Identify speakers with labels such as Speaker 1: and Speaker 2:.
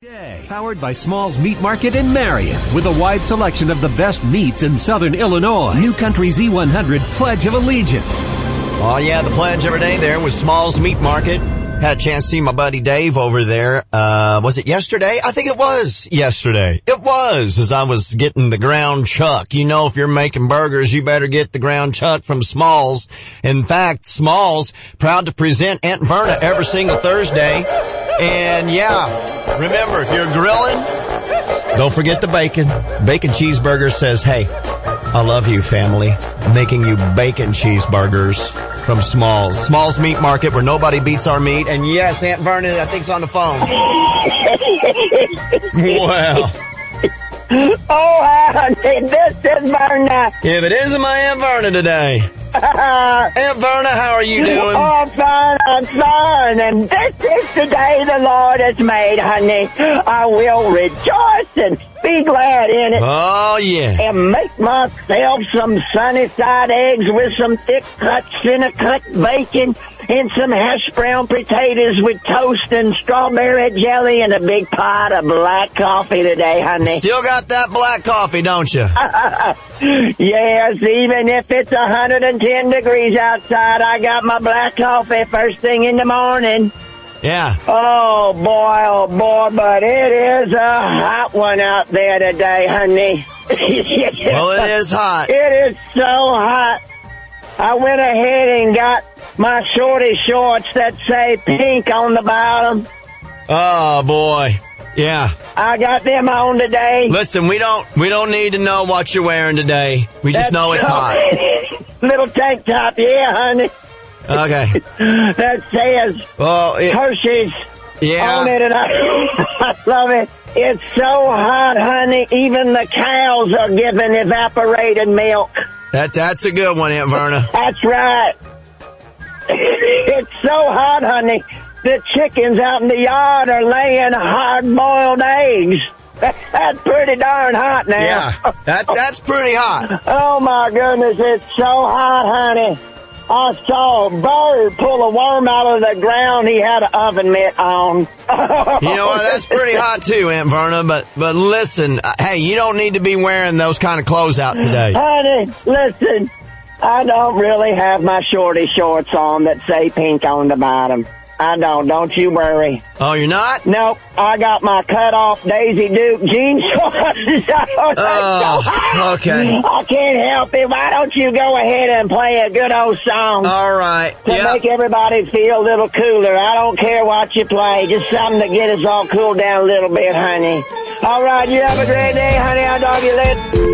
Speaker 1: Day. Powered by Small's Meat Market in Marion, with a wide selection of the best meats in Southern Illinois. New Country Z100 Pledge of Allegiance.
Speaker 2: Oh yeah, the pledge every day there with Small's Meat Market. Had a chance to see my buddy Dave over there. Was it yesterday? I think it was yesterday. It was, as I was getting the ground chuck. You know, if you're making burgers, you better get the ground chuck from Small's. In fact, Small's proud to present Aunt Verna every single Thursday. And yeah, remember, if you're grilling, don't forget the bacon. Bacon Cheeseburger says, hey, I love you, family. I'm making you bacon cheeseburgers from Small's. Small's Meat Market, where nobody beats our meat. And yes, Aunt Verna, I think's on the phone. Well.
Speaker 3: Oh, honey, this is Verna.
Speaker 2: If it isn't my Aunt Verna today. Aunt Verna, how are you doing?
Speaker 3: Oh, I'm fine. And this is the day the Lord has made, honey. I will rejoice and be glad in it.
Speaker 2: Oh, yeah.
Speaker 3: And make myself some sunny side eggs with some thick cut, finna cut bacon and some hash brown potatoes with toast and strawberry jelly and a big pot of black coffee today, honey.
Speaker 2: Still got that black coffee, don't you?
Speaker 3: Yes, even if it's 110 degrees outside, I got my black coffee first thing in the morning.
Speaker 2: Yeah.
Speaker 3: Oh, boy, but it is a hot one out there today, honey.
Speaker 2: Well, it is hot.
Speaker 3: It is so hot. I went ahead and got my shorty shorts that say pink on the bottom.
Speaker 2: Oh, boy. Yeah.
Speaker 3: I got them on today.
Speaker 2: Listen, we don't need to know what you're wearing today. We just know it's hot.
Speaker 3: Little tank top, yeah, honey.
Speaker 2: Okay.
Speaker 3: That says Hershey's on it, and I love it. It's so hot, honey, even the cows are giving evaporated milk.
Speaker 2: That's a good one, Aunt Verna.
Speaker 3: That's right. It's so hot, honey. The chickens out in the yard are laying hard-boiled eggs. That's pretty darn hot now.
Speaker 2: Yeah, that's pretty hot.
Speaker 3: Oh, my goodness, it's so hot, honey. I saw a bird pull a worm out of the ground. He had an oven mitt on.
Speaker 2: You know what? That's pretty hot, too, Aunt Verna. But listen, hey, you don't need to be wearing those kind of clothes out today.
Speaker 3: Honey, listen, I don't really have my shorty shorts on that say pink on the bottom. I don't you worry.
Speaker 2: Oh, you're not?
Speaker 3: Nope, I got my cut-off Daisy Duke jean shorts on.
Speaker 2: Oh, okay.
Speaker 3: I can't help it. Why don't you go ahead and play a good old song?
Speaker 2: All right.
Speaker 3: To make everybody feel a little cooler. I don't care what you play. Just something to get us all cooled down a little bit, honey. All right, you have a great day, honey. I'll talk to you later.